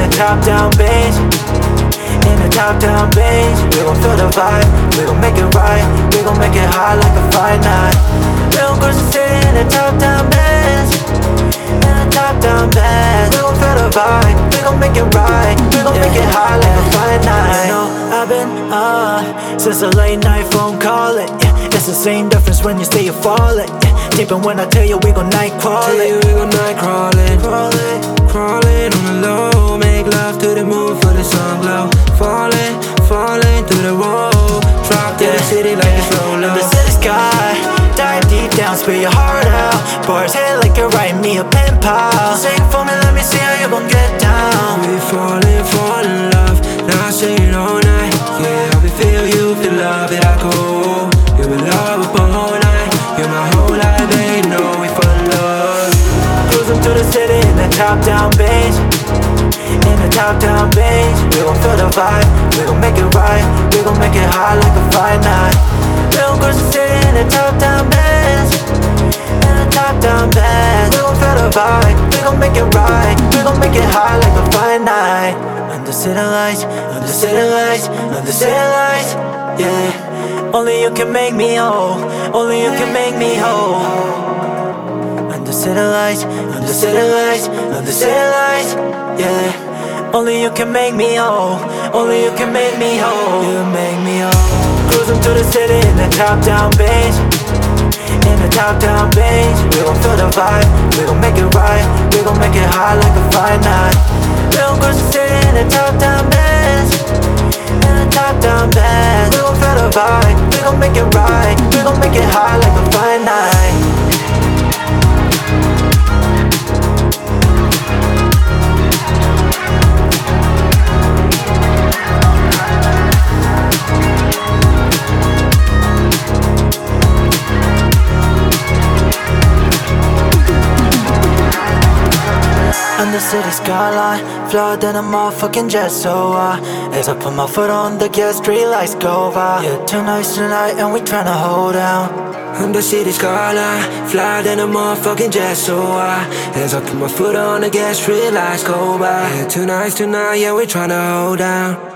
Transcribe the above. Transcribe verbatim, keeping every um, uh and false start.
that top-down bass, in the top-down bass. We gon' feel the vibe, we gon' make it right, we gon' make it hot like a fine night. We gon' cruise the city in the top-down bass, in the top-down bass. We gon' feel the vibe, we gon' make it right, we gon' yeah. make it hot like a fine night. You know I've been up since a late night phone calling. Yeah, it's the same difference when you stay or falling. Yeah, deepin' when I tell you we gon' night crawling. Tell you we gon' night crawling, crawling, crawling on the low. Make love to the moon for the sun glow. Falling, falling through the road. Drop to yeah, the city like yeah. it's low low. The city sky, dive deep down, spill your heart out. Bars hit like you're writing me a pen pal. Sing for me, let me see how you gon' get down. We falling, fall in love. Now I sing it all night. Yeah, we feel you, feel love it. I go, you in love up all night. You're my whole life, babe. No, we fall in love. Cruising through the city in the top-down bass, in the top-down bass. We gon' feel the vibe, we gon' make it right, we gon' make it hot like a fine night. We gon' cruise the city in the top-down bass, in the top-down bass. We gon' feel the vibe, we gon' make it right, we gon' make it hot like a fine night. Under city lights, under city lights, under city lights, yeah. Only you can make me whole, only you can make me whole. Under city lights, under city lights, under city lights, yeah. Only you can make me whole, only you can make me whole. You make me whole. Cruising through the city in the top-down bass, in the top-down bass. We gon' feel the vibe, we gon' make it right, we gon' make it hot like a fine night. We gon' cruise the city in the top-down bass, in the top-down bass. We gon' feel the vibe, we gon' make it right, we gon' make it hot like a fine night. Under city skyline, flower than a motherfucking jet. So uh, as I put my foot on the gas, street lights go by. Yeah, tonight's tonight and we tryna hold down. Under city skyline, fly than a motherfucking jet. So uh, as I put my foot on the gas, street lights go by. Yeah, tonight's tonight, yeah, we tryna hold down.